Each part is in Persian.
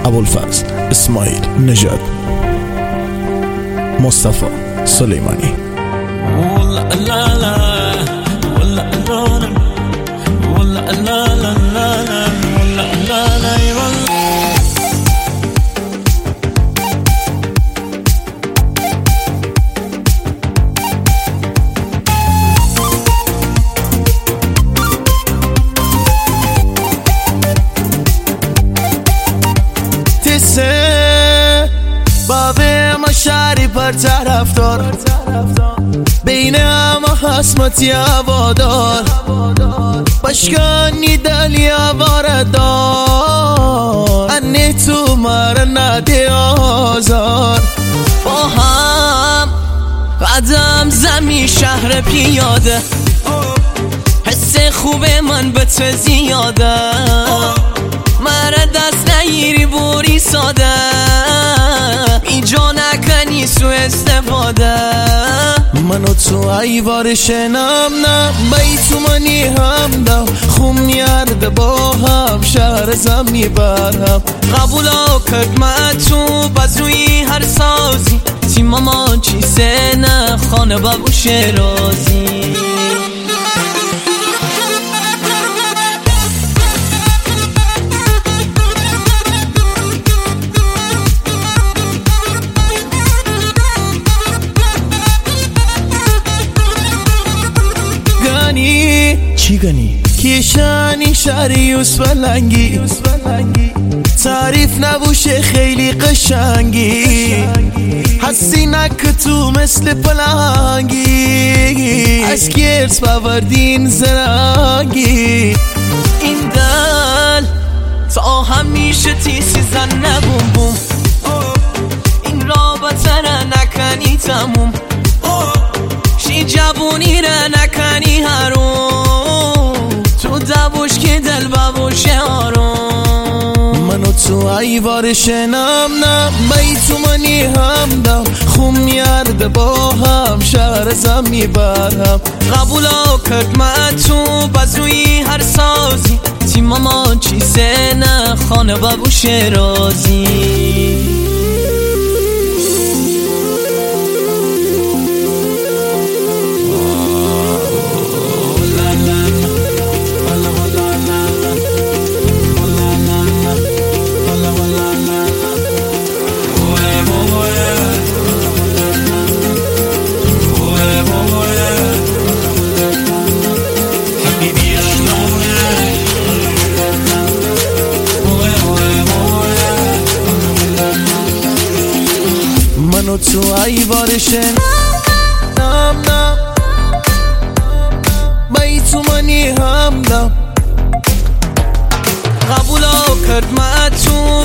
ابوالفضل اسماعیل نژاد، مصطفی سلیمانی. بابه ما شهری پر طرفدار، بین همه حسمتی هوادار، باشگانی دلی هواردار، انه تو مره نده آزار. با هم قدم زمین شهر پیاده، حس خوب من به تو زیاده، مره دست نگیری بوری ساده، اینجا نکنی سو استفاده. منو تو ایوار شنم نه بی تو منی هم دم، خون میارده با هم شهر زمینی برهم. قبولا کرد من تو بزوی هر سازی، تیم ماما چیزه نه خانه بابو شرازی. چی گنی؟ کیشانی شهر یوسف لنگی، تعریف نبوشه خیلی قشنگی، حسی نکه تو مثل پلنگی، از گرس باوردین زرنگی. این دل تا همیشه تیسی زن نبوم بوم، این رابطه را نکنی تموم، شی جوونی را نکنی هروم، تو دبوش که دل ببوش آروم. منو تو ایوار شنم نه بی تو منی هم دم، خون میارده با هم شهر زمینی برهم. قبولا کرد من تو بزوی هر سازی، تیم ماما چیزه نه خانه بابو شرازی. منو تو ایوار شنم نه بی تو منی هم دم، قبولا کرد من تو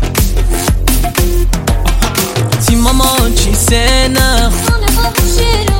تیم ماما چیزه نه